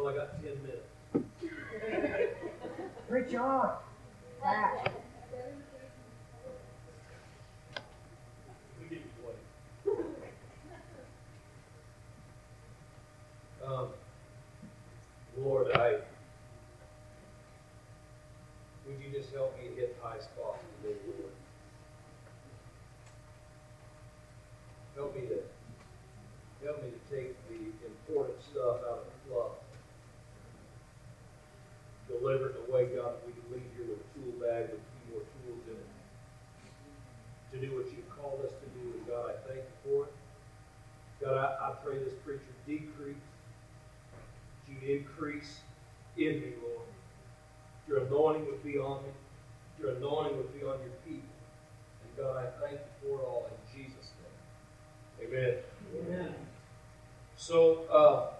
only got 10 minutes. Preach on. Fast. We give you 20. Lord, would you just help me hit high spots today, Lord? Help me to take the important stuff out of the fluff. Deliver it in a way, God, that we can leave here with a tool bag with a few more tools in it. To do what you've called us to do, and God, I thank you for it. God, I pray this preacher decrease. You increase in me, Lord. Your anointing would be on me. Your anointing would be on your people. And God, I thank you for it all in Jesus' name. Amen. Amen. So,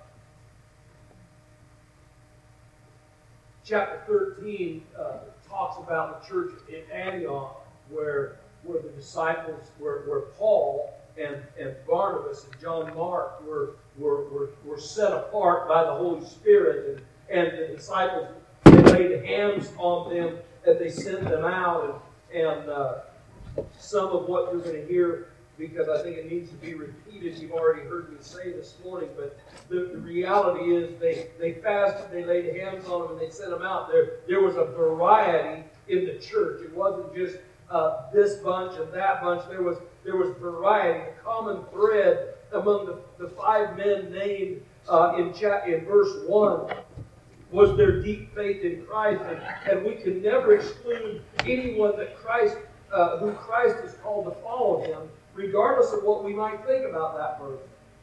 chapter 13 talks about the church in Antioch where the disciples, where Paul and Barnabas and John Mark were set apart by the Holy Spirit, and the disciples, they laid hands on them and they sent them out, and some of what you're going to hear, because I think it needs to be repeated, you've already heard me say this morning, but the reality is they fasted, they laid hands on them, and they sent them out. There was a variety in the church. It wasn't just this bunch and that bunch. There was variety. The common thread among the 5 men named in verse 1 was their deep faith in Christ, and we can never exclude anyone that who Christ is called to follow Him, regardless of what we might think about that person.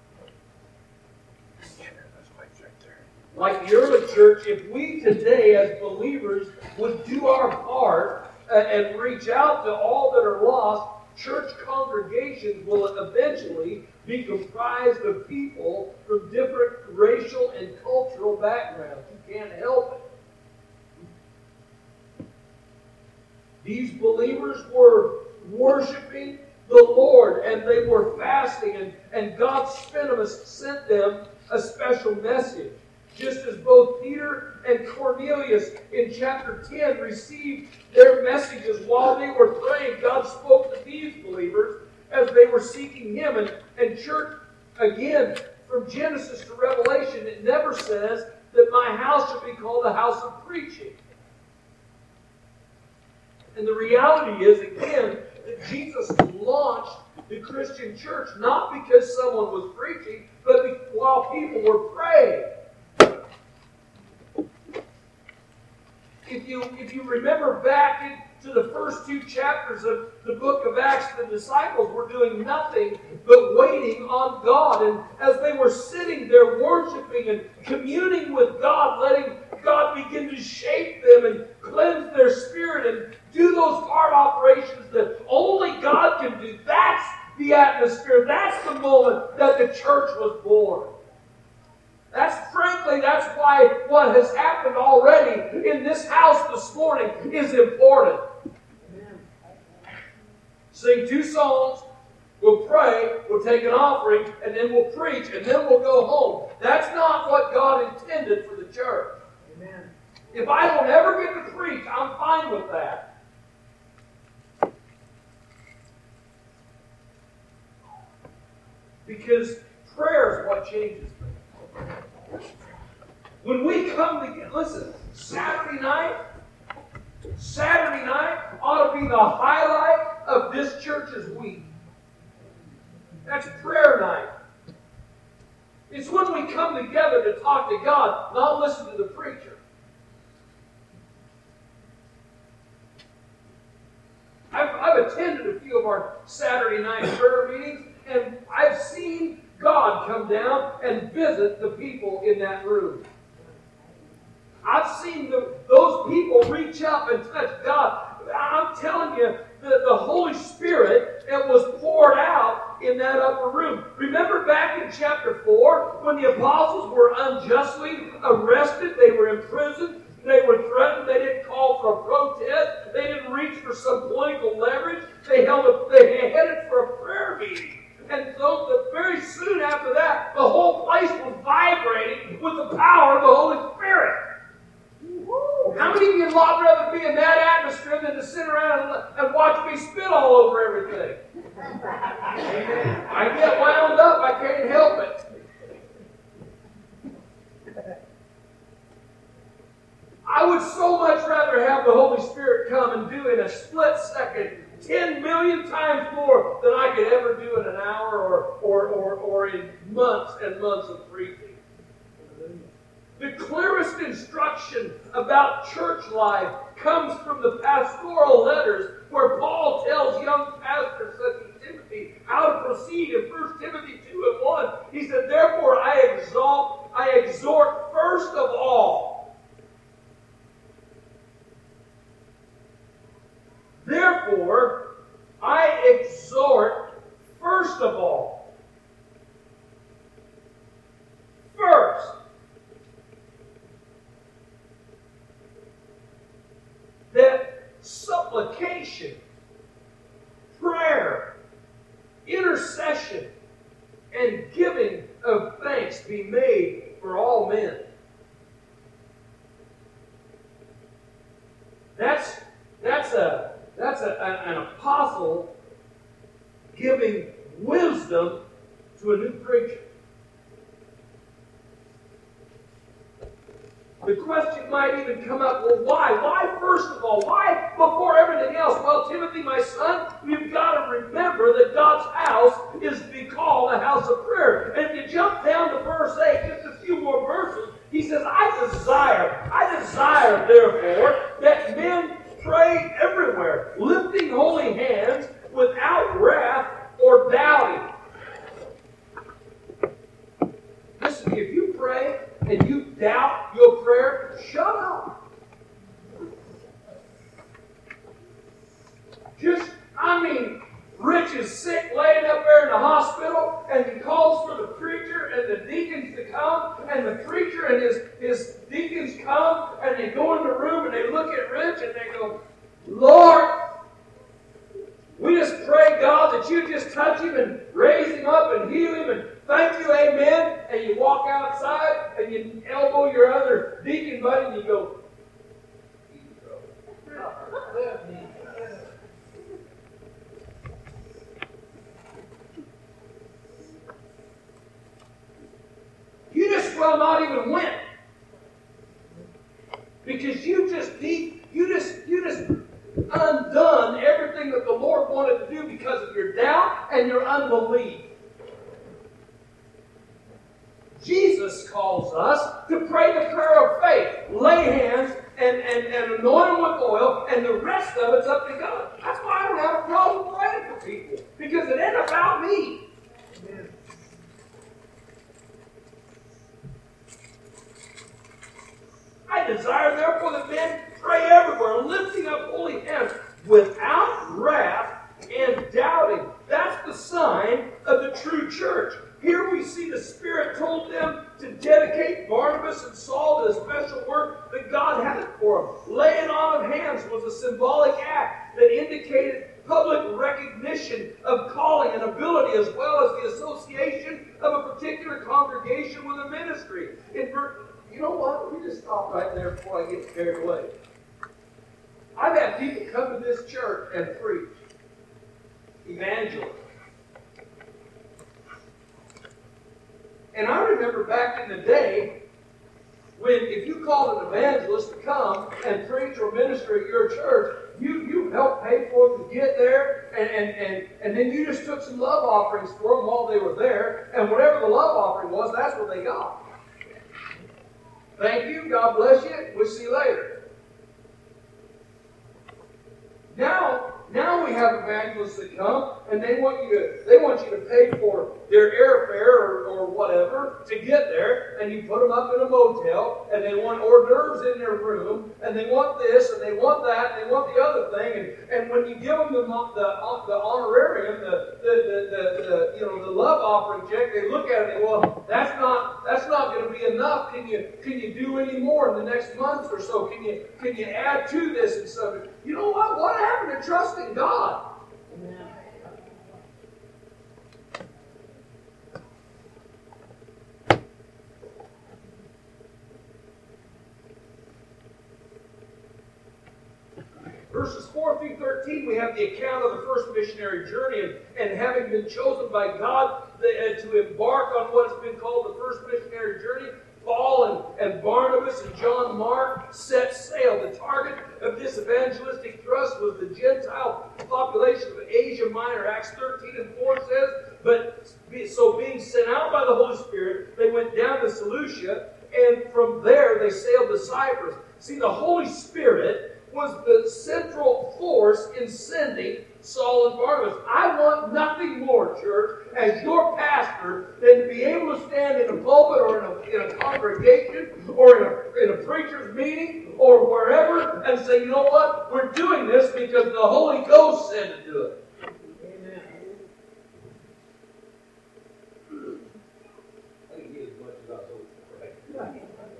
Like the early church, if we today as believers would do our part and reach out to all that are lost, church congregations will eventually be comprised of people from different racial and cultural backgrounds. You can't help it. These believers were worshiping the Lord, and they were fasting, and God sent them a special message. Just as both Peter and Cornelius in chapter 10 received their messages while they were praying, God spoke to these believers as they were seeking Him. And church, again, from Genesis to Revelation, it never says that my house should be called a house of preaching. And the reality is, again, that Jesus launched the Christian church not because someone was preaching, but while people were praying. If you remember back to the first 2 chapters of the book of Acts, the disciples were doing nothing but waiting on God. And as they were sitting there worshiping and communing with God, letting God begin to shape them and cleanse their spirit and do those heart operations that only God can do, that's the atmosphere. That's the moment that the church was born. That's why what has happened already in this house this morning is important. Amen. Sing 2 songs, we'll pray, we'll take an offering, and then we'll preach, and then we'll go home. That's not what God intended for the church. Amen. If I don't ever get to preach, I'm fine with that. Because prayer is what changes things. When we come together, listen, Saturday night ought to be the highlight of this church's week. That's prayer night. It's when we come together to talk to God, not listen to the preacher. I've attended a few of our Saturday night prayer meetings, and I've seen God come down and visit the people in that room. I've seen those people reach up and touch God. I'm telling you, the Holy Spirit was poured out in that upper room. Remember back in chapter 4, when the apostles were unjustly arrested, they were imprisoned, they were threatened, they didn't call for a protest, they didn't reach for some political leverage, they headed for a prayer meeting. And so very soon after that, the whole place was vibrating with the power of the Holy than to sit around and watch me spit all over everything. I get wound up. I can't help it. I would so much rather have the Holy Spirit come and do in a split second 10 million times more than I could ever do in an hour or in months and months of preaching. The clearest instruction about church life comes from the pastoral letters where Paul tells young pastors such as Timothy how to proceed in 1 Timothy 2:1. He said, therefore I exhort first of all. Therefore, I exhort first of all. First. That supplication, prayer, intercession, and giving of thanks be made for all men. That's an apostle giving wisdom to a new preacher. The question might even come up, well, why? Why first of all? Why before everything else? Well, Timothy, my son, you've got to remember that God's house is to be called a house of prayer. And if you jump down to verse 8, just a few more verses, he says, I desire, therefore, that men pray everywhere, lifting holy hands without wrath or doubting. Listen, if you pray and you doubt your prayer, shut up. Rich is sick, laying up there in the hospital, and he calls for the preacher and the deacons to come, and the preacher and his deacons come, and they go in the room and they look at Rich and they go, Lord, we just pray, God, that you just touch him and raise him up and heal him, and thank you, amen. And you walk outside and you elbow your other deacon buddy and you go, you just well not even win. Because you just undone everything that the Lord wanted to do because of your doubt and your unbelief. Jesus calls us to pray the prayer of faith, lay hands, and anoint them with oil, and the rest of it's up to God. That's why I don't have a problem praying for people, because it ain't about me. Amen. I desire, therefore, that men pray everywhere, lifting up holy hands without wrath and doubting. That's the sign of the true church. Here we see the Spirit told them to dedicate Barnabas and Saul to the special work that God had for them. Laying on of hands was a symbolic act that indicated public recognition of calling and ability, as well as the association of a particular congregation with a ministry. You know what? Let me just stop right there before I get carried away. I've had people come to this church and preach. Evangelists. And I remember back in the day when if you called an evangelist to come and preach or minister at your church, you helped pay for them to get there, and then you just took some love offerings for them while they were there, and whatever the love offering was, that's what they got. Thank you, God bless you, we'll see you later. Now we have evangelists that come and they want you to pay for their airfare or whatever to get there, and you put them up in a motel, and they want hors d'oeuvres in their room, and they want this and they want that and they want the other thing, and when you give them the honorarium, the love offering check, they look at it and well, that's not going to be enough. Can you do any more in the next month or so? Can you add to this and so? You know what? What happened to trusting God? Amen. verses 4 through 13, we have the account of the first missionary journey, and having been chosen by God to embark on what has been called the first missionary journey, Paul and Barnabas and John Mark set sail. The target of this evangelistic thrust was the Gentile population of Asia Minor. Acts 13:4 says, so being sent out by the Holy Spirit, they went down to Seleucia, and from there they sailed to Cyprus. See, the Holy Spirit was the central force in sending Saul and Barnabas. I want nothing more, church, as your pastor, than to be able to stand in a pulpit or in a congregation or in a preacher's meeting or wherever and say, you know what? We're doing this because the Holy Ghost said to do it. I can get as much as I was hoping.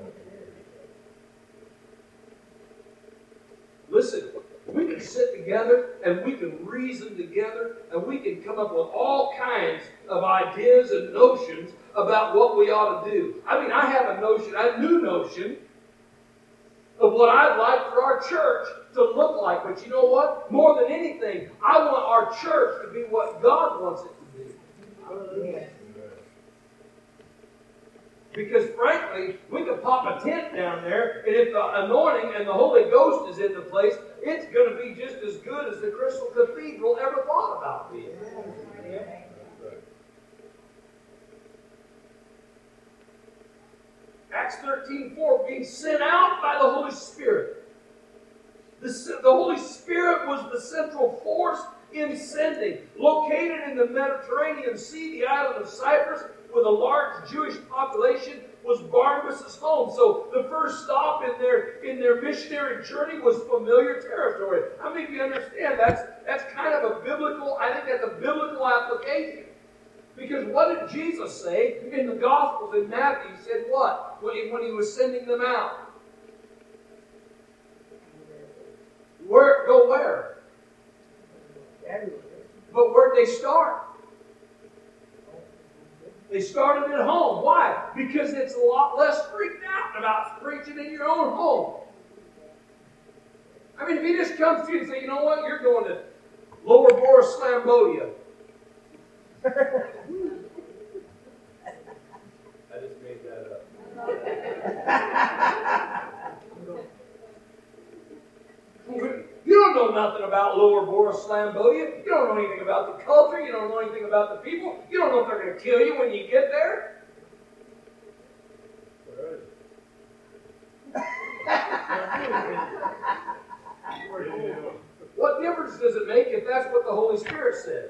Listen, we can sit together and we can reason together and we can come up with all kinds of ideas and notions about what we ought to do. I mean, I have a new notion of what I'd like for our church to look like. But you know what? More than anything, I want our church to be what God wants it to be. Because frankly, we could pop a tent down there, and if the anointing and the Holy Ghost is in the place, it's going to be just as good as the Crystal Cathedral ever thought about being. Acts 13:4, being sent out by the Holy Spirit. The Holy Spirit was the central force in sending. Located in the Mediterranean Sea, the island of Cyprus, with a large Jewish population, was Barnabas' home. So the first stop in their missionary journey was familiar territory. How many of you understand that's kind of a biblical, I think that's a biblical application. Because what did Jesus say in the Gospels in Matthew? He said what? When he was sending them out. Go where? Everywhere. But where'd they start? They started at home. Why? Because it's a lot less freaked out about preaching in your own home. I mean, if he just comes to you and say, you know what, you're going to Lower Boris Slambodia. I just made that up. You don't know nothing about Lower Boris Slambodia. You don't know anything about the culture. You don't know anything about the people. You don't know if they're going to kill you when you get there. What difference does it make if that's what the Holy Spirit said?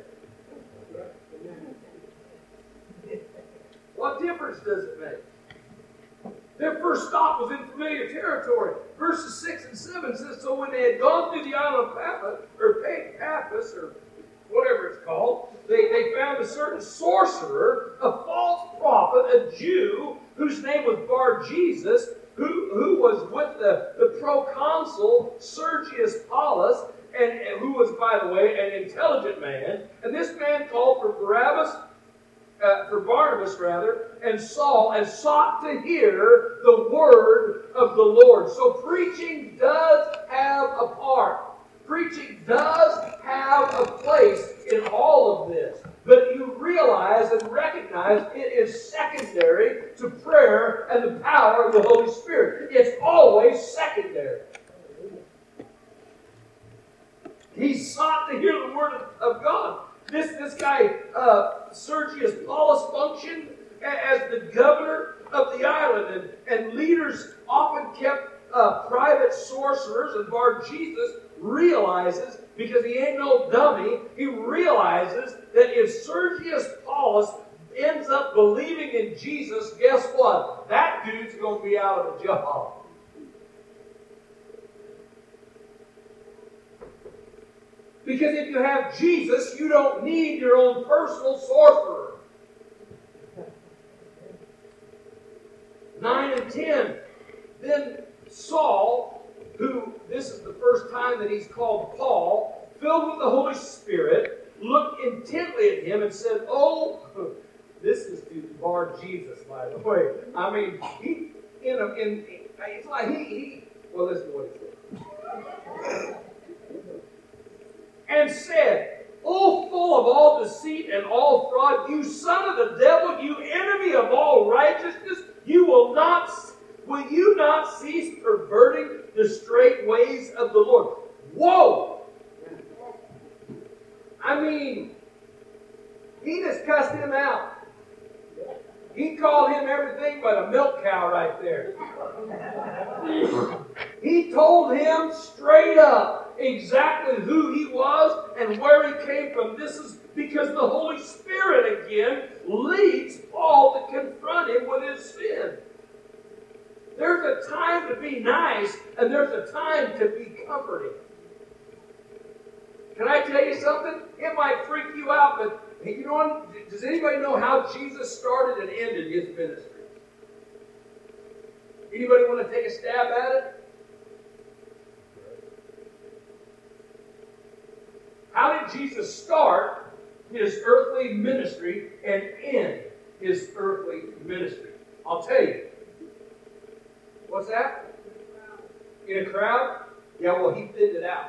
What difference does it make? Their first stop was in familiar territory. Verses 6 and 7 says, so when they had gone through the island of Paphos, or whatever it's called, they found a certain sorcerer, a false prophet, a Jew, whose name was Bar-Jesus, who was with the proconsul Sergius Paulus, and who was, by the way, an intelligent man. And this man called for Barnabas, and Saul, and sought to hear the word of the Lord. So preaching does have a part. Preaching does have a place in all of this. But you realize and recognize it is secondary to prayer and the power of the Holy Spirit. It's always secondary. He sought to hear the word of God. This guy, Sergius Paulus, functioned as the governor of the island, and leaders often kept private sorcerers, and Bar-Jesus realizes, because he ain't no dummy, he realizes that if Sergius Paulus ends up believing in Jesus, guess what? That dude's going to be out of a job. Because if you have Jesus, you don't need your own personal sorcerer. 9 and 10. Then Saul, who, this is the first time that he's called Paul, filled with the Holy Spirit, looked intently at him and said, oh, this is to Bar-Jesus, by the way. I mean, it's like well, listen to what he said. and said, O full of all deceit and all fraud, you son of the devil, you enemy of all righteousness, will you not cease perverting the straight ways of the Lord? Whoa! I mean, he just cussed him out. He called him everything but a milk cow right there. He told him straight up exactly who he was and where he came from. This is because the Holy Spirit again leads Paul to confront him with his sin. There's a time to be nice and there's a time to be comforting. Can I tell you something? It might freak you out, but you know what? Does anybody know how Jesus started and ended his ministry? Anybody want to take a stab at it? How did Jesus start his earthly ministry and end his earthly ministry? I'll tell you. What's that? In a crowd? Yeah, well, he thinned it out.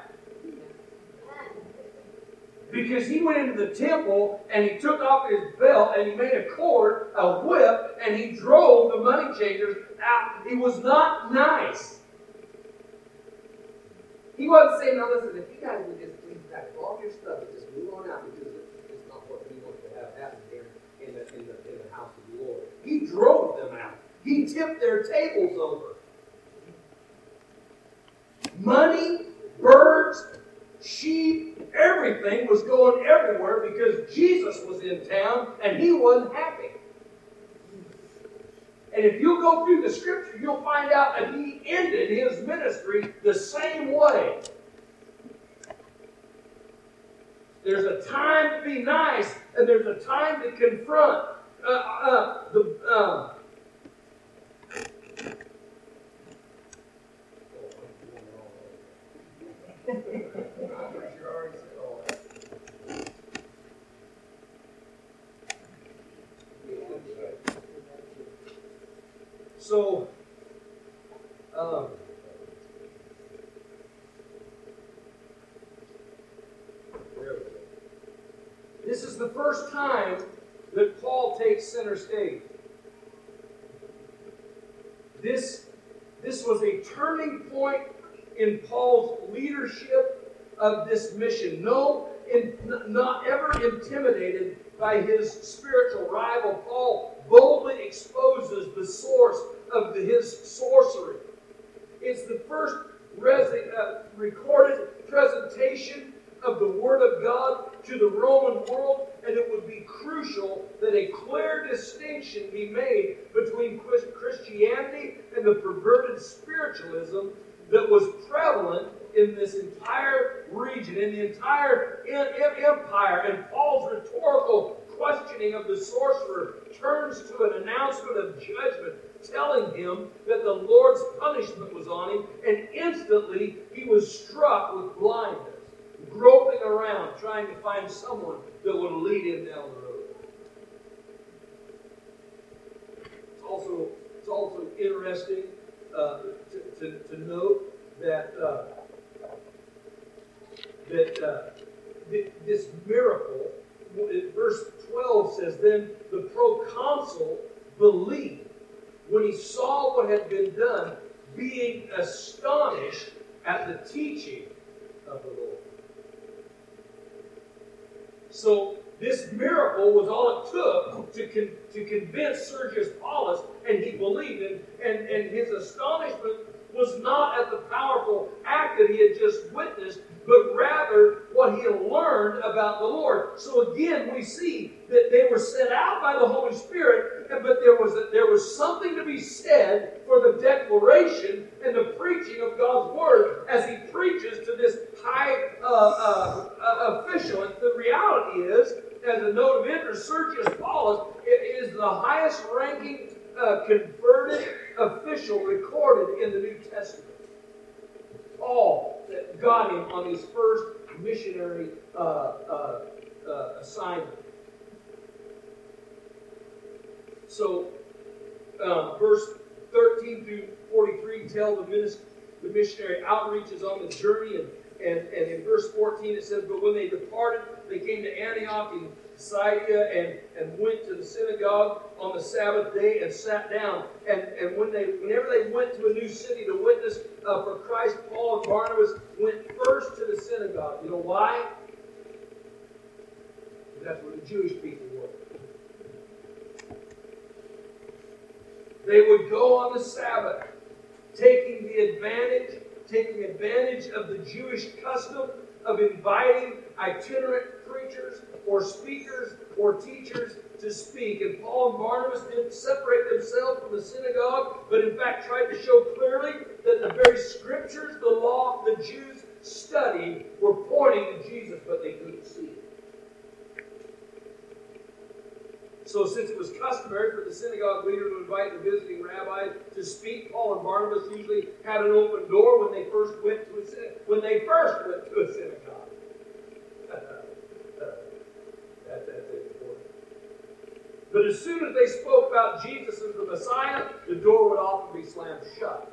Because he went into the temple and he took off his belt and he made a cord, a whip, and he drove the money changers out. He was not nice. He wasn't saying, "Now listen, if you guys would just please pack all your stuff and just move on out because it's not what we want to have happen here in the house of the Lord." He drove them out. He tipped their tables over. Money, birds, sheep, everything was going everywhere because Jesus was in town and he wasn't happy. And if you go through the scripture, you'll find out that he ended his ministry the same way. There's a time to be nice and there's a time to confront. So, this is the first time that Paul takes center stage. This was a turning point in Paul's leadership of this mission. Not ever intimidated by his spiritual rival, Paul boldly exposes the source of his sorcery. It's the first recorded presentation of the Word of God to the Roman world, and it would be crucial that a clear distinction be made between Christianity and the perverted spiritualism that was prevalent in this entire region, in the entire empire. And Paul's rhetorical questioning of the sorcerer turns to an announcement of judgment, telling him that the Lord's punishment was on him, and instantly he was struck with blindness, groping around, trying to find someone that would lead him down the road. It's also interesting to note that this miracle, verse 12 says, then the proconsul believed when he saw what had been done, being astonished at the teaching of the Lord. So this miracle was all it took to convince Sergius Paulus, and he believed. And his astonishment was not at the powerful act that he had just witnessed, but rather what he had learned about the Lord. So again, we see that they were sent out by the Holy Spirit, but there was something to be said for the declaration and the preaching of God's Word as he preaches to this high official. And the reality is, as a note of interest, Sergius Paulus is the highest ranking converted official recorded in the New Testament. Paul that got him on his first missionary assignment. So, verse 13 through 43 tell the missionary outreaches on the journey, And in verse 14 it says, but when they departed, they came to Antioch in Pisidia and went to the synagogue on the Sabbath day and sat down. And whenever they went to a new city to witness for Christ, Paul and Barnabas went first to the synagogue. You know why? Because that's where the Jewish people were. They would go on the Sabbath, taking advantage of the Jewish custom of inviting itinerant preachers or speakers or teachers to speak. And Paul and Barnabas didn't separate themselves from the synagogue, but in fact tried to show clearly that the very scriptures, the law the Jews studied, were pointing to Jesus, but they couldn't see it. So since it was customary for the synagogue leader to invite the visiting rabbi to speak, Paul and Barnabas usually had an open door when they first went to a synagogue. That's important. But as soon as they spoke about Jesus as the Messiah, the door would often be slammed shut.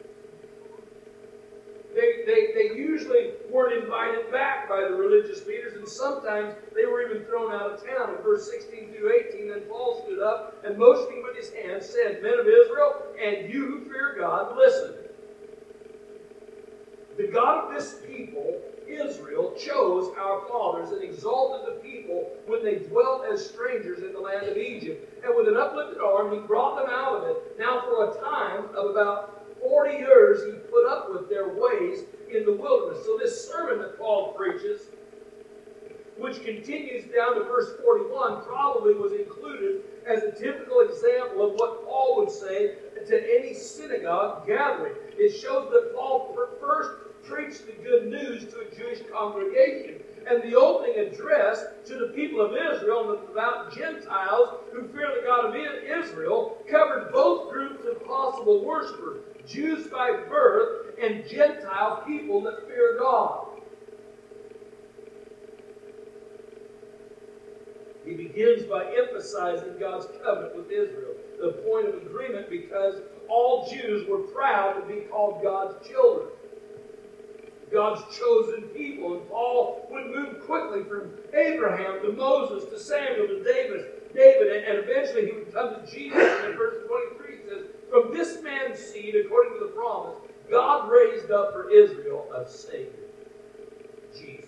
They usually weren't invited back by the religious leaders, and sometimes they were even thrown out of town. In verse 16 through 18, then Paul stood up and motioning with his hand said, Men of Israel, and you who fear God, listen. The God of this people, Israel, chose our fathers and exalted the people when they dwelt as strangers in the land of Egypt. And with an uplifted arm, he brought them out of it. Now for a time of about 40 years he put up with their ways in the wilderness. So this sermon that Paul preaches, which continues down to verse 41, probably was included as a typical example of what Paul would say to any synagogue gathering. It shows that Paul first preached the good news to a Jewish congregation. And the opening address to the people of Israel and the devout Gentiles who fear the God of Israel covered both groups of possible worshipers, Jews by birth and Gentile people that fear God. He begins by emphasizing God's covenant with Israel, the point of agreement, because all Jews were proud to be called God's children, God's chosen people. And Paul would move quickly from Abraham to Moses to Samuel to David, and eventually he would come to Jesus. And in verse 23 it says, from this man's seed, according to the promise, God raised up for Israel a Savior, Jesus.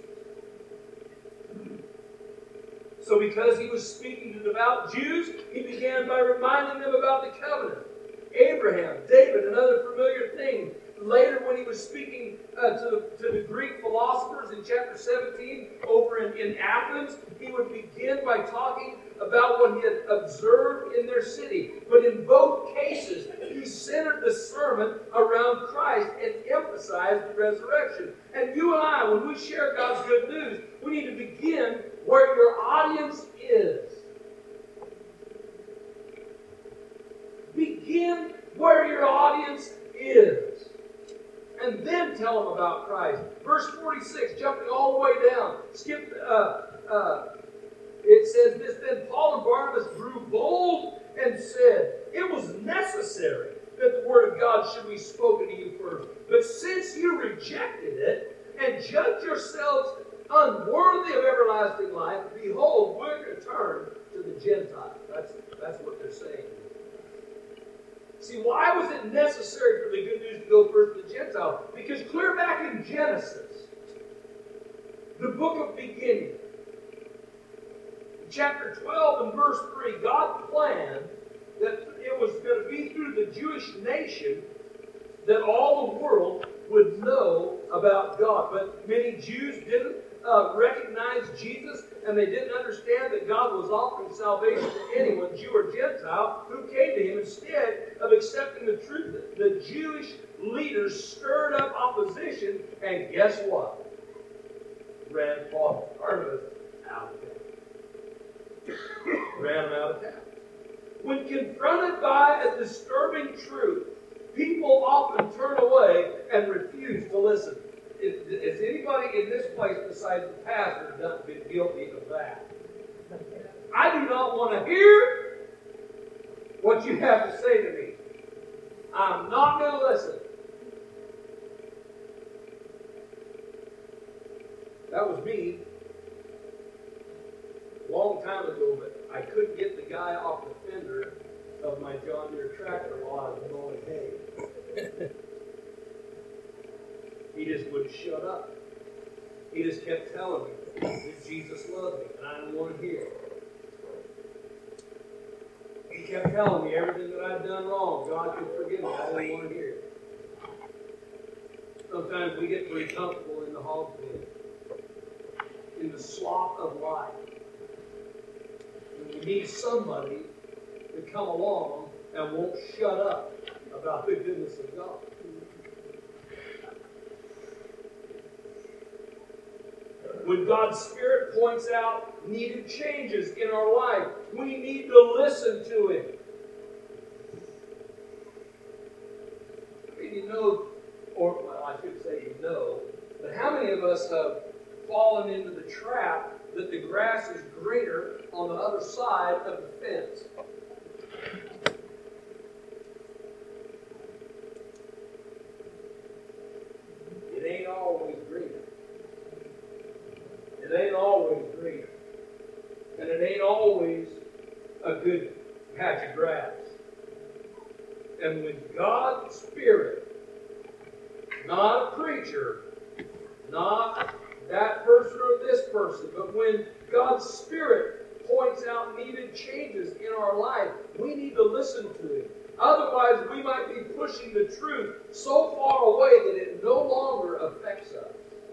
So because he was speaking to devout Jews, he began by reminding them about the covenant. Abraham, David, and other familiar things. Later, when he was speaking to the Greek philosophers in chapter 17 over in Athens, he would begin by talking about what he had observed in their city. But in both cases, he centered the sermon around Christ and emphasized the resurrection. And you and I, when we share God's good news, we need to begin where your audience is. Begin where your audience is. And then tell them about Christ. Verse 46, jumping all the way down. It says this, then Paul and Barnabas grew bold and said, it was necessary that the word of God should be spoken to you first. But since you rejected it and judged yourselves unworthy of everlasting life, behold, we're going to turn to the Gentiles. That's what they're saying. See, why was it necessary for the good news to go first to the Gentiles? Because clear back in Genesis, the book of beginning, chapter 12 and verse 3, God planned that it was going to be through the Jewish nation that all the world would know about God. But many Jews didn't recognize Jesus, and they didn't understand that God was offering salvation to anyone, Jew or Gentile, who came to him. Instead of accepting the truth, the Jewish leaders stirred up opposition, and guess what? Ran Paul and Barnabas out of town. Ran them out of town. When confronted by a disturbing truth, people often turn away and refuse to listen. Is anybody in this place besides the pastor not been guilty of that? I do not want to hear what you have to say to me. I'm not going to listen. That was me a long time ago, but I couldn't get the guy off the fender of my John Deere tractor while I was mowing hay. He just wouldn't shut up. He just kept telling me that Jesus loved me, and I didn't want to hear it. He kept telling me everything that I'd done wrong, God could forgive me. I didn't want to hear it. Sometimes we get pretty comfortable in the hog pen, in the slop of life. And we need somebody to come along and won't shut up about the goodness of God. When God's Spirit points out needed changes in our life, we need to listen to Him. I mean, you know, or well, I should say you know, but how many of us have fallen into the trap that the grass is greener on the other side of the fence? It ain't always greener. It ain't always greener. And it ain't always a good patch of grass. And when God's Spirit, not a preacher, not that person or this person, but when God's Spirit points out needed changes in our life, we need to listen to Him. Otherwise, we might be pushing the truth so far away that it no longer affects us.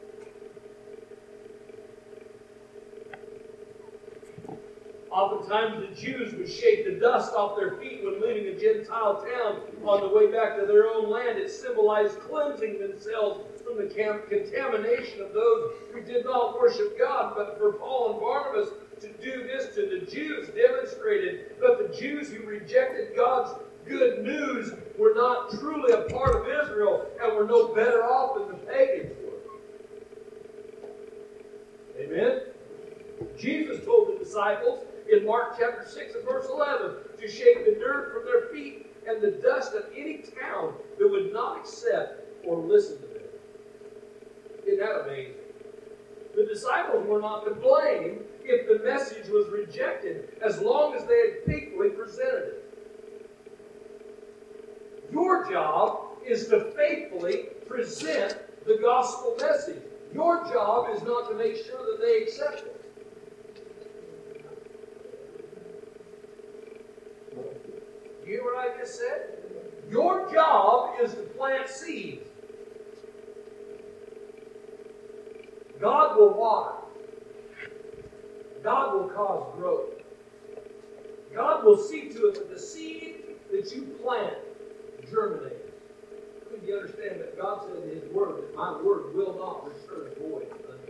Oftentimes the Jews would shake the dust off their feet when leaving a Gentile town on the way back to their own land. It symbolized cleansing themselves from the contamination of those who did not worship God. But for Paul and Barnabas to do this to the Jews demonstrated that the Jews who rejected God's good news were not truly a part of Israel and were no better off than the pagans were. Amen? Jesus told the disciples in Mark chapter 6 and verse 11 to shake the dirt from their feet and the dust of any town that would not accept or listen to them. Isn't that amazing? The disciples were not to blame if the message was rejected as long as they had faithfully presented it. Your job is to faithfully present the gospel message. Your job is not to make sure that they accept it. You hear what I just said? Your job is to plant seeds. God will water. God will cause growth. God will see to it that the seed that you plant germinates. Could you understand that God said in His Word that my Word will not return void?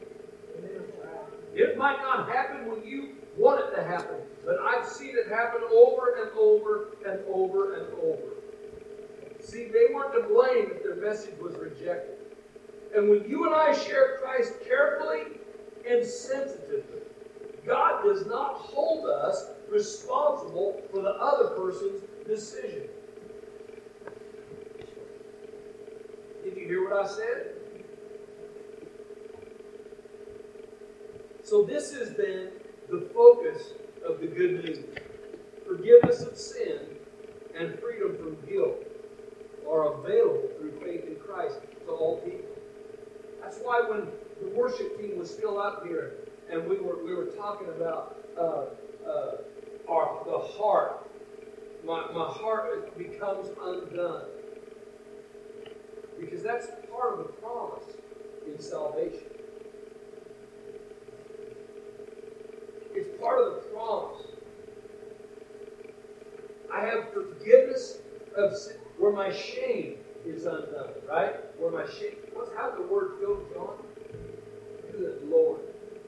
It might not happen when you want it to happen, but I've seen it happen over and over and over and over. See, they weren't to blame if their message was rejected. And when you and I share Christ carefully and sensitively, God does not hold us responsible for the other person's decision. Did you hear what I said? So this is then the focus of the good news. Forgiveness of sin and freedom from guilt are available through faith in Christ to all people. That's why when the worship team was still up here and we were talking about the heart, my heart becomes undone. Because that's part of the promise in salvation. It's part of the promise. I have forgiveness of sin, where my shame is undone, right? Where my shame. How's the word go, John? Good Lord.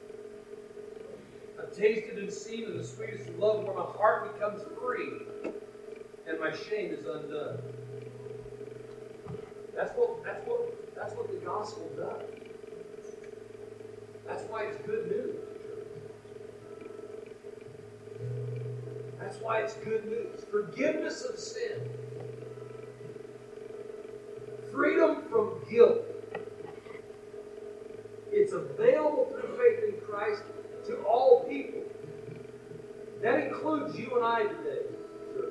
I've tasted and seen of the sweetest of love, where my heart becomes free and my shame is undone. That's what the gospel does. That's why it's good news. That's why it's good news. Forgiveness of sin. Freedom from guilt. It's available includes you and I today, church.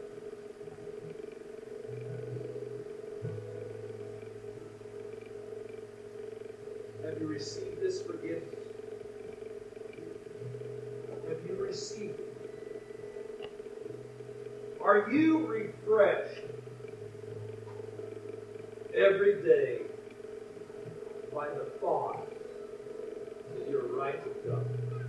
Have you received this forgiveness? Have you received it? Are you refreshed every day by the thought that you're right with God?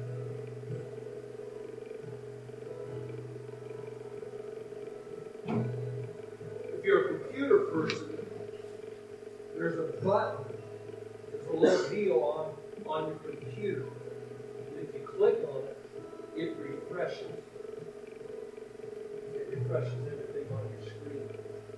If you're a computer person, there's a button, there's a little deal on your computer. And if you click on it, it refreshes. It refreshes everything on your screen.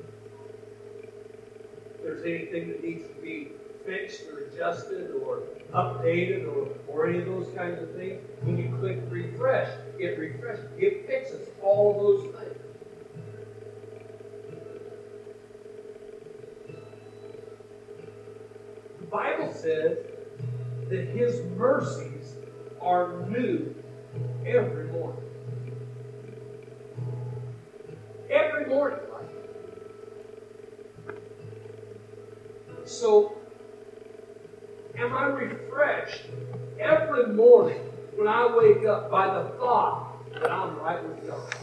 If there's anything that needs to be fixed or adjusted or updated or any of those kinds of things, when you click refresh, it refreshes. It fixes all those things. The Bible says that His mercies are new every morning. Every morning, right? So, am I refreshed every morning when I wake up by the thought that I'm right with God?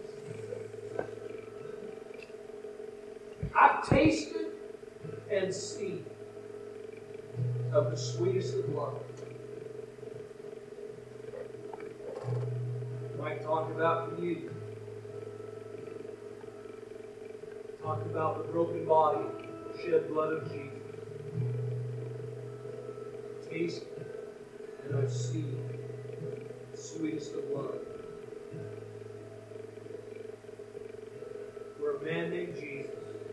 I've tasted and seen of the sweetest of love. Mike talked about communion. Talked about the broken body, shed blood of Jesus. Taste and I've seen the sweetest of love. Where a man named Jesus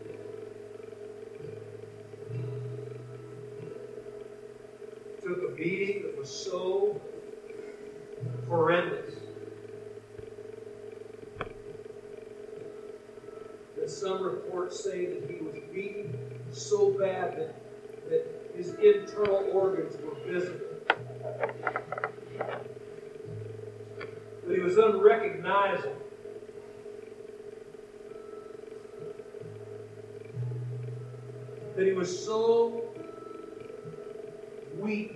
took a beating that was so horrendous that some reports say that he was beaten so bad that his internal organs were visible. That he was unrecognizable. That he was so weak.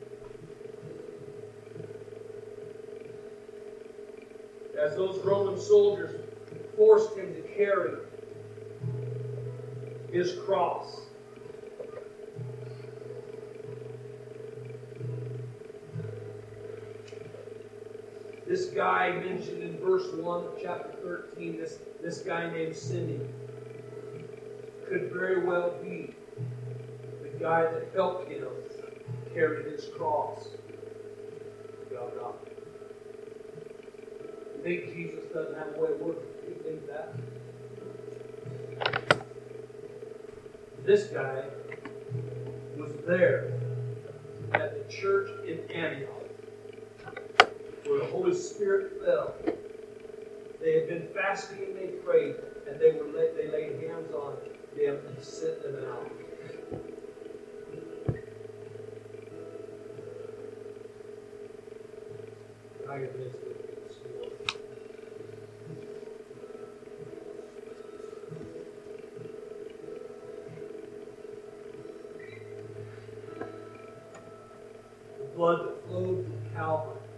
As those Roman soldiers forced him to carry his cross. This guy mentioned in verse 1 of chapter 13, this guy named Simeon, could very well be the guy that helped him carry his cross to Golgotha. You think Jesus doesn't have a way of working? You think that? This guy was there at the church in Antioch, where the Holy Spirit fell. They had been fasting and they prayed, and they laid hands on them and sent them out. I get this story. The blood that flowed from Calvary